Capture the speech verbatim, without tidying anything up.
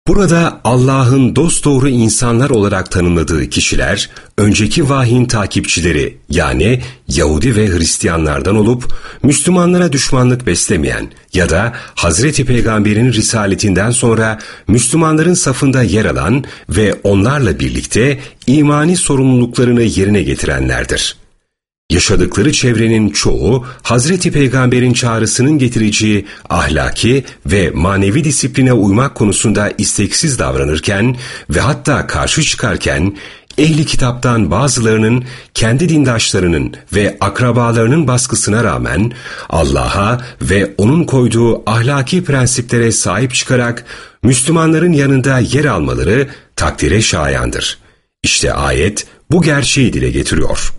Burada Allah'ın dosdoğru insanlar olarak tanımladığı kişiler, önceki vahyin takipçileri yani Yahudi ve Hristiyanlardan olup, Müslümanlara düşmanlık beslemeyen ya da Hazreti Peygamber'in risaletinden sonra Müslümanların safında yer alan ve onlarla birlikte imani sorumluluklarını yerine getirenlerdir. Yaşadıkları çevrenin çoğu, Hazreti Peygamber'in çağrısının getireceği ahlaki ve manevi disipline uymak konusunda isteksiz davranırken ve hatta karşı çıkarken, ehli kitaptan bazılarının kendi dindaşlarının ve akrabalarının baskısına rağmen Allah'a ve O'nun koyduğu ahlaki prensiplere sahip çıkarak Müslümanların yanında yer almaları takdire şayandır. İşte ayet bu gerçeği dile getiriyor.